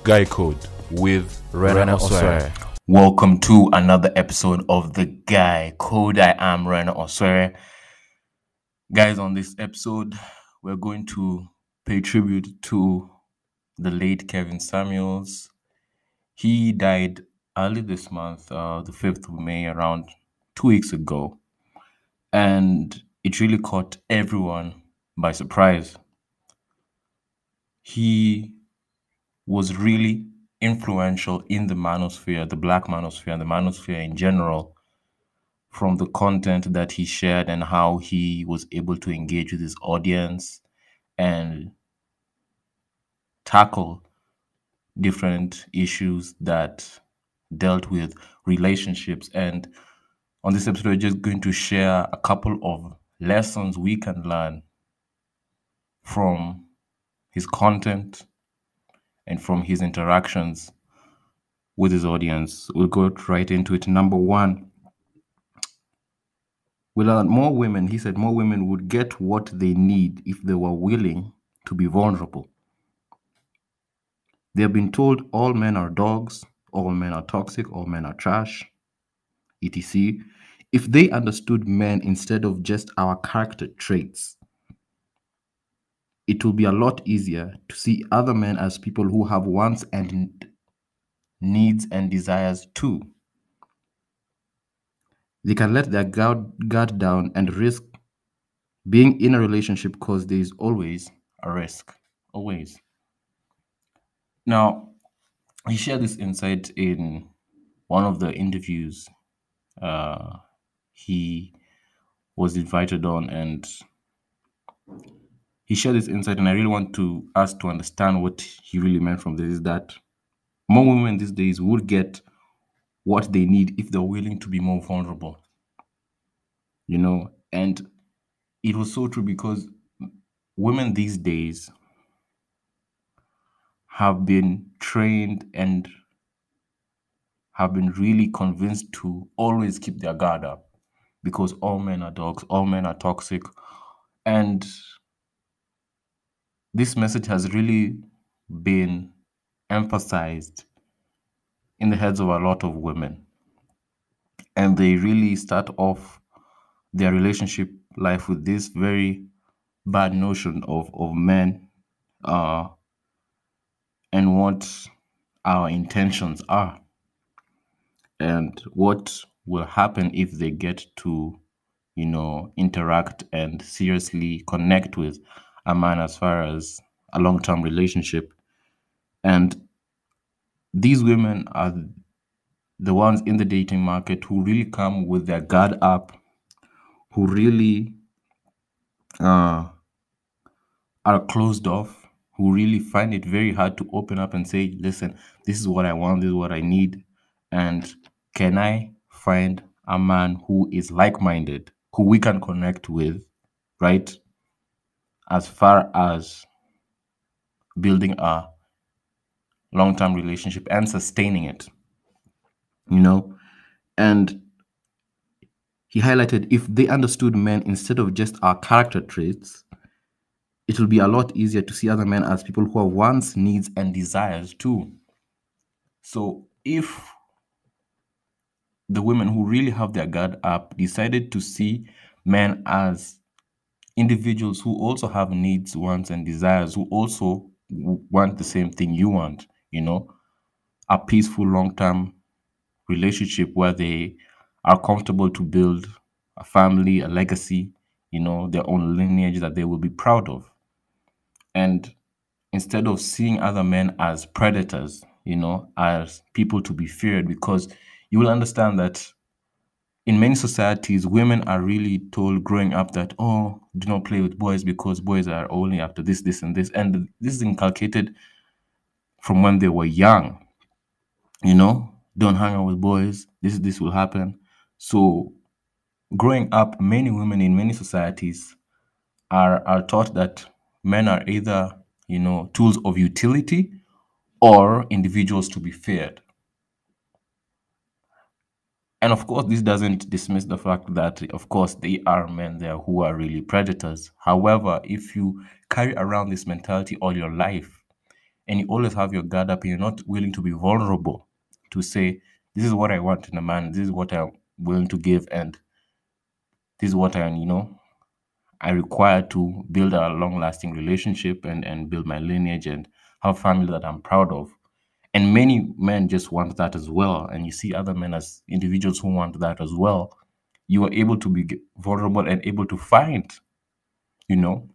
Guy Code with Rena Oswere. Welcome to another episode of The Guy Code. I am Rena Oswere. Guys, on this episode, we're going to pay tribute to the late Kevin Samuels. He died early this month, the 5th of May, around 2 weeks ago. And it really caught everyone by surprise. He was really influential in the manosphere, the black manosphere, and the manosphere in general, from the content that he shared and how he was able to engage with his audience and tackle different issues that dealt with relationships. And on this episode, we're just going to share a couple of lessons we can learn from his content and from his interactions with his audience. We'll go right into it. Number one, we learned more women, he said, more women would get what they need if they were willing to be vulnerable. They have been told all men are dogs, all men are toxic, all men are trash, etc. If they understood men instead of just our character traits, it will be a lot easier to see other men as people who have wants and needs and desires too. They can let their guard down and risk being in a relationship because there is always a risk. Always. Now, he shared this insight in one of the interviews he was invited on, and he shared this insight, and I really want us to understand what he really meant from this, is that more women these days would get what they need if they're willing to be more vulnerable. And it was so true because women these days have been trained and have been really convinced to always keep their guard up because all men are dogs, all men are toxic. And this message has really been emphasized in the heads of a lot of women. And they really start off their relationship life with this very bad notion of men and what our intentions are and what will happen if they get to interact and seriously connect with a man as far as a long-term relationship. And these women are the ones in the dating market who really come with their guard up, who really are closed off, who really find it very hard to open up and say, listen, this is what I want, this is what I need, and can I find a man who is like-minded, who we can connect with, right? As far as building a long-term relationship and sustaining it, And he highlighted if they understood men instead of just our character traits, it will be a lot easier to see other men as people who have wants, needs, and desires too. So if the women who really have their guard up decided to see men as individuals who also have needs, wants, and desires, who also want the same thing you want, a peaceful long-term relationship where they are comfortable to build a family, a legacy, their own lineage that they will be proud of. And instead of seeing other men as predators, as people to be feared, because you will understand that in many societies, women are really told growing up that, oh, do not play with boys because boys are only after this, this, and this. And this is inculcated from when they were young. Don't hang out with boys. This will happen. So growing up, many women in many societies are taught that men are either, tools of utility or individuals to be feared. And of course, this doesn't dismiss the fact that, of course, there are men there who are really predators. However, if you carry around this mentality all your life, and you always have your guard up and you're not willing to be vulnerable to say, this is what I want in a man, this is what I'm willing to give, and this is what I require to build a long-lasting relationship and build my lineage and have family that I'm proud of. And many men just want that as well. And you see other men as individuals who want that as well. You are able to be vulnerable and able to find, you know,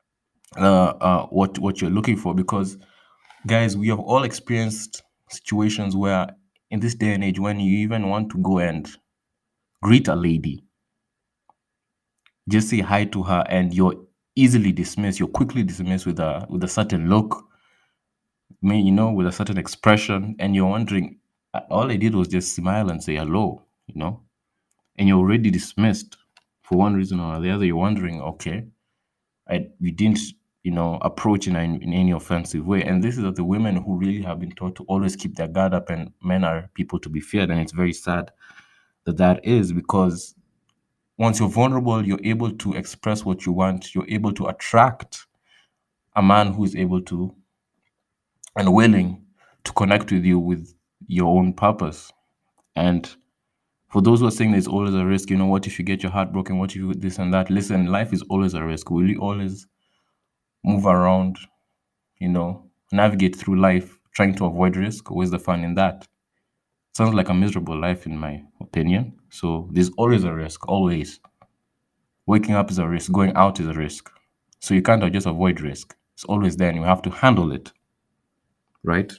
what you're looking for. Because, guys, we have all experienced situations where, in this day and age, when you even want to go and greet a lady, just say hi to her, and you're easily dismissed. You're quickly dismissed with a certain look, with a certain expression, and you're wondering, all I did was just smile and say hello, and you're already dismissed for one reason or the other. You're wondering, okay, we didn't, approach in any offensive way. And this is of the women who really have been taught to always keep their guard up, and men are people to be feared. And it's very sad that is, because once you're vulnerable, you're able to express what you want. You're able to attract a man who is able to and willing to connect with you with your own purpose. And for those who are saying there's always a risk, what if you get your heart broken? What if you this and that? Listen, life is always a risk. Will you always move around, navigate through life trying to avoid risk? Where's the fun in that? Sounds like a miserable life, in my opinion. So there's always a risk, always. Waking up is a risk, going out is a risk. So you can't just avoid risk. It's always there and you have to handle it. Right?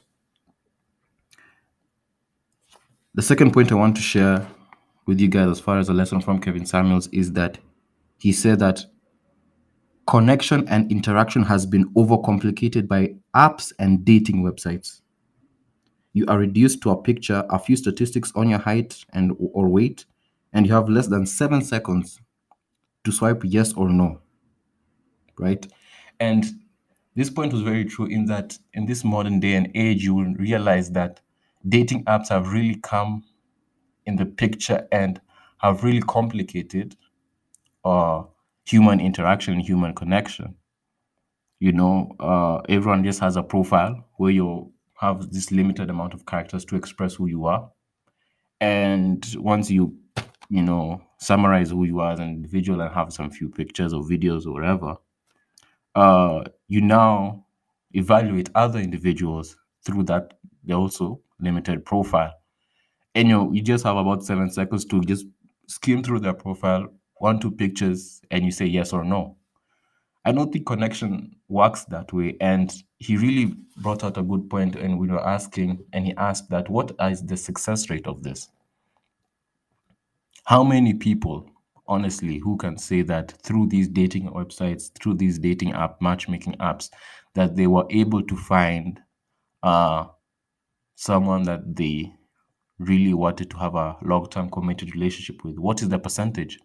The second point I want to share with you guys as far as a lesson from Kevin Samuels is that he said that connection and interaction has been overcomplicated by apps and dating websites. You are reduced to a picture, a few statistics on your height or weight, and you have less than 7 seconds to swipe yes or no, right? And this point was very true in that in this modern day and age, you will realize that dating apps have really come in the picture and have really complicated human interaction and human connection. Everyone just has a profile where you have this limited amount of characters to express who you are. And once you summarize who you are as an individual and have some few pictures or videos or whatever, you now evaluate other individuals through that they also limited profile. And you just have about 7 seconds to just skim through their profile, 1-2 pictures, and you say yes or no. I don't think connection works that way. And he really brought out a good point, and we were asking, and he asked that, what is the success rate of this? How many people, honestly, who can say that through these dating websites, through these dating matchmaking apps, that they were able to find someone that they really wanted to have a long-term committed relationship with? What is the percentage?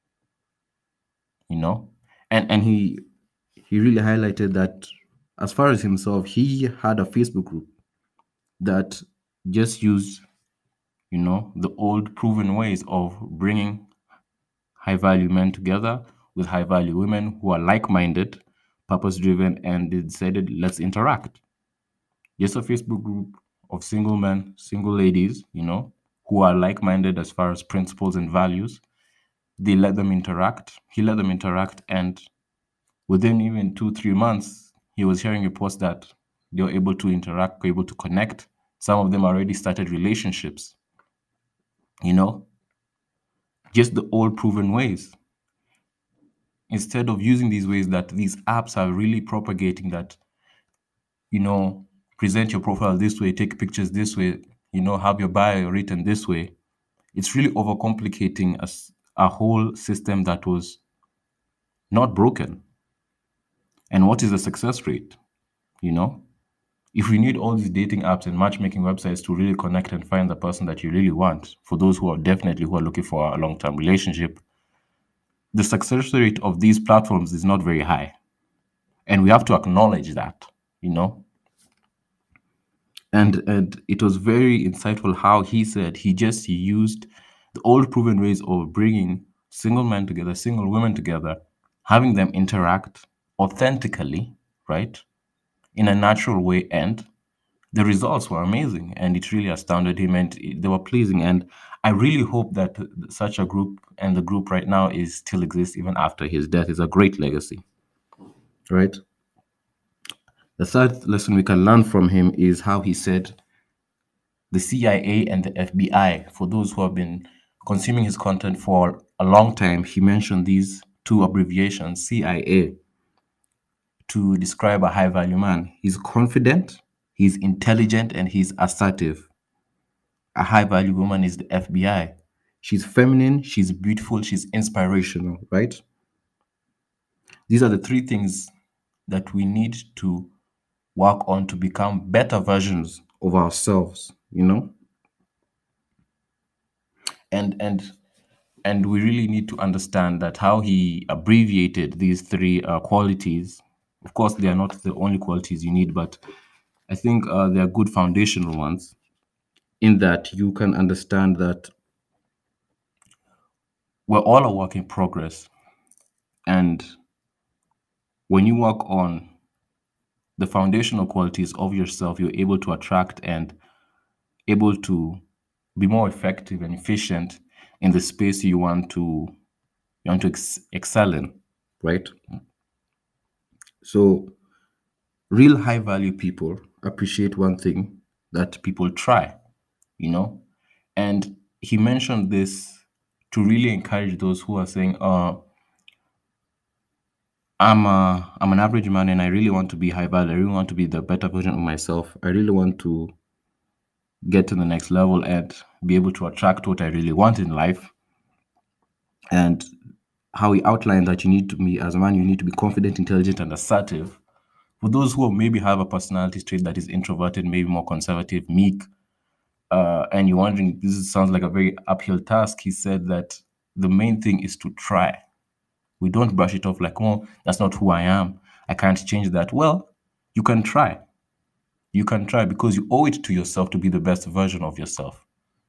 And he really highlighted that, as far as himself, he had a Facebook group that just used the old proven ways of bringing high value men together with high value women who are like-minded, purpose driven, and they decided, let's interact. Just a Facebook group of single men, single ladies, who are like-minded as far as principles and values. They let them interact. He let them interact, and within even 2-3 months, he was hearing reports that they were able to interact, were able to connect. Some of them already started relationships. Just the old proven ways. Instead of using these ways that these apps are really propagating, that present your profile this way, take pictures this way, have your bio written this way. It's really overcomplicating a whole system that was not broken. And what is the success rate? If we need all these dating apps and matchmaking websites to really connect and find the person that you really want, for those who are looking for a long-term relationship, the success rate of these platforms is not very high. And we have to acknowledge that, And it was very insightful how he said he used the old proven ways of bringing single men together, single women together, having them interact authentically, right? in a natural way, and the results were amazing, and it really astounded him, and they were pleasing. And I really hope that such a group, and the group right now is still exists even after his death, is a great legacy, right? The third lesson we can learn from him is how he said the CIA and the FBI, for those who have been consuming his content for a long time, he mentioned these two abbreviations, CIA, to describe a high value man. He's confident, he's intelligent, and he's assertive. A high value woman is the FBI. She's feminine, she's beautiful, she's inspirational, right? These are the three things that we need to work on to become better versions of ourselves, you know? And and we really need to understand that how he abbreviated these three qualities. Of course, they are not the only qualities you need, but I think they are good foundational ones, in that you can understand that we're all a work in progress. And when you work on the foundational qualities of yourself, you're able to attract and able to be more effective and efficient in the space you want to excel in, right? So real high value people appreciate one thing, that people try, you know? And he mentioned this to really encourage those who are saying, I'm an average man and I really want to be high value. I really want to be the better version of myself. I really want to get to the next level and be able to attract what I really want in life. And how he outlined that you need to be, as a man, you need to be confident, intelligent, and assertive. For those who maybe have a personality trait that is introverted, maybe more conservative, meek, and you're wondering, this sounds like a very uphill task, he said that the main thing is to try. We don't brush it off like, oh, that's not who I am. I can't change that. Well, you can try. You can try because you owe it to yourself to be the best version of yourself.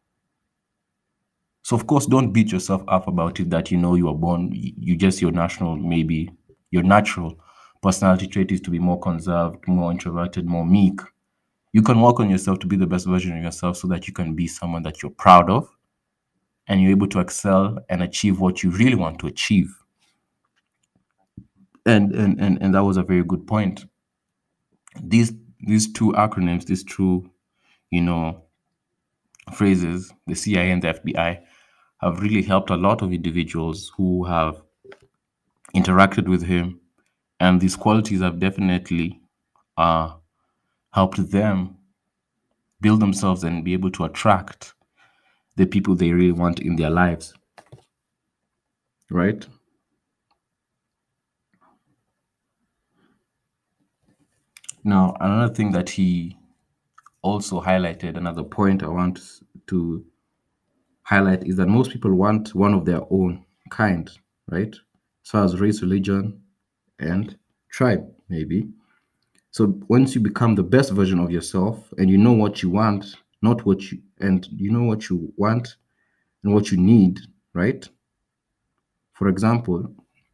So, of course, don't beat yourself up about it that you are born, you just your natural personality trait is to be more conserved, more introverted, more meek. You can work on yourself to be the best version of yourself so that you can be someone that you're proud of and you're able to excel and achieve what you really want to achieve. And that was a very good point. These these two acronyms, these two, you know, phrases, the CIA and the FBI, have really helped a lot of individuals who have interacted with him, and these qualities have definitely uh, helped them build themselves and be able to attract the people they really want in their lives, right? Now, another thing that he also highlighted, another point I want to highlight, is that most people want one of their own kind, right? As far as race, religion, and tribe, maybe. So once you become the best version of yourself and you know what you want, not what you, and you know what you want and what you need, right? For example,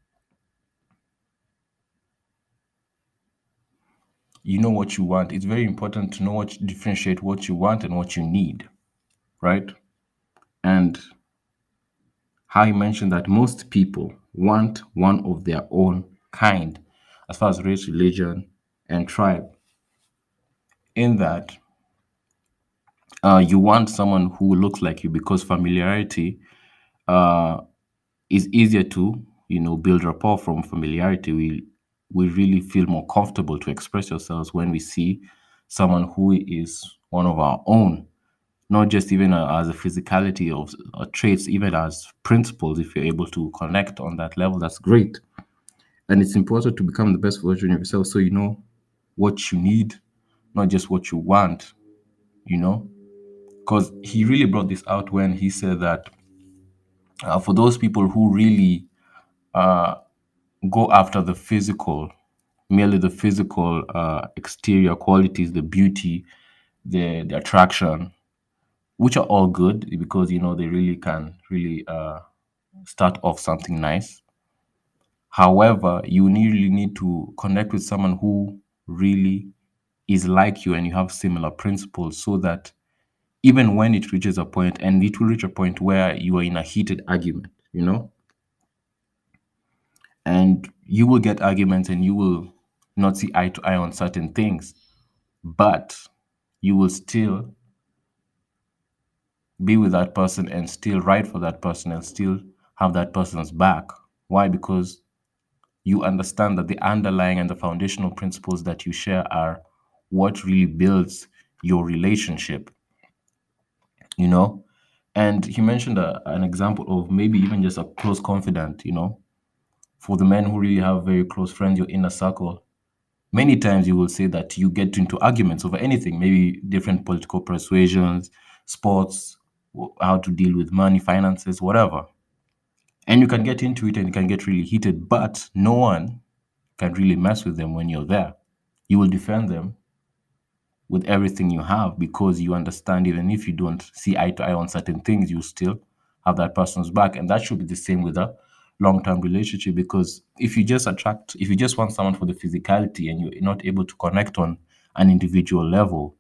you know what you want. It's very important to know differentiate what you want and what you need, right? And how he mentioned that most people want one of their own kind as far as race, religion, and tribe. In that, you want someone who looks like you because familiarity uh, is easier to build rapport. From familiarity, we really feel more comfortable to express ourselves when we see someone who is one of our own, not just even as a physicality of traits, even as principles. If you're able to connect on that level, that's great. And it's important to become the best version of yourself so you know what you need, not just what you want, you know because he really brought this out when he said that for those people who really go after the physical, merely the physical exterior qualities, the beauty, the attraction, which are all good because they really can really start off something nice. However, you really need to connect with someone who really is like you and you have similar principles, so that even when it reaches a point, and it will reach a point where you are in a heated argument, and you will get arguments and you will not see eye to eye on certain things, but you will still be with that person and still write for that person and still have that person's back. Why? Because you understand that the underlying and the foundational principles that you share are what really builds your relationship, And he mentioned an example of maybe even just a close confidant, for the men who really have very close friends, your inner circle. Many times you will say that you get into arguments over anything, maybe different political persuasions, sports, how to deal with money, finances, whatever. And you can get into it and it can get really heated, but no one can really mess with them when you're there. You will defend them with everything you have, because you understand even if you don't see eye to eye on certain things, you still have that person's back. And that should be the same with a long-term relationship, because if you just want someone for the physicality and you're not able to connect on an individual level,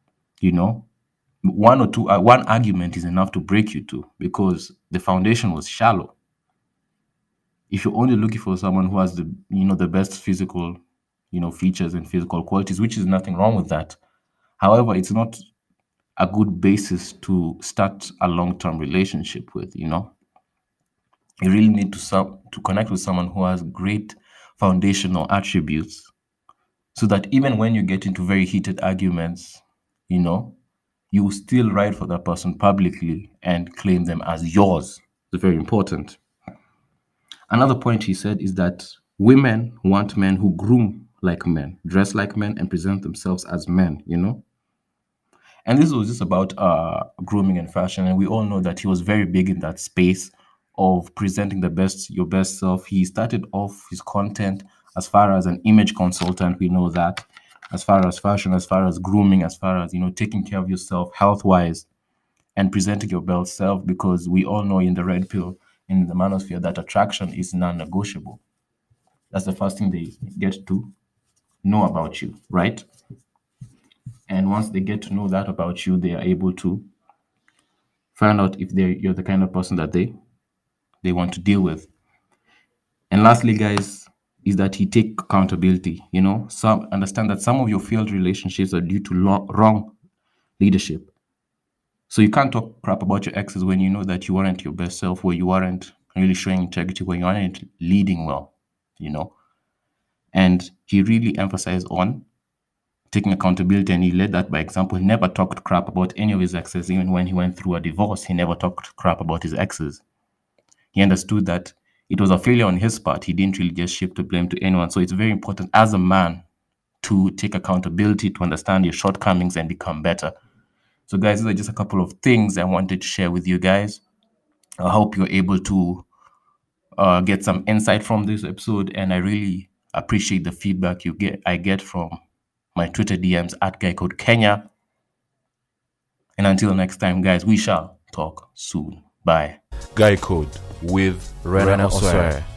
one argument is enough to break you two, because the foundation was shallow. If you're only looking for someone who has the best physical features and physical qualities, which is nothing wrong with that, however, it's not a good basis to start a long-term relationship with. You really need to connect with someone who has great foundational attributes, so that even when you get into very heated arguments, you will still write for that person publicly and claim them as yours. It's very important. Another point he said is that women want men who groom like men, dress like men, and present themselves as men. And this was just about grooming and fashion. And we all know that he was very big in that space of presenting your best self. He started off his content as far as an image consultant. We know that. As far as fashion, as far as grooming, as far as, taking care of yourself health-wise and presenting your best self, because we all know in the red pill, in the manosphere, that attraction is non-negotiable. That's the first thing they get to know about you, right? And once they get to know that about you, they are able to find out if you're the kind of person that they want to deal with. And lastly, guys, is that he take accountability. Understand that some of your failed relationships are due to wrong leadership. So you can't talk crap about your exes when you know that you weren't your best self, where you weren't really showing integrity, where you weren't leading well, And he really emphasized on taking accountability, and he led that by example. He never talked crap about any of his exes. Even when he went through a divorce, he never talked crap about his exes. He understood that it was a failure on his part. He didn't really just shift the blame to anyone. So it's very important as a man to take accountability, to understand your shortcomings and become better. So guys, these are just a couple of things I wanted to share with you guys. I hope you're able to get some insight from this episode, and I really appreciate the feedback I get from my Twitter DMs at GuyCodeKenya. And until next time, guys, we shall talk soon. Bye. Guy Code with Rena Osware.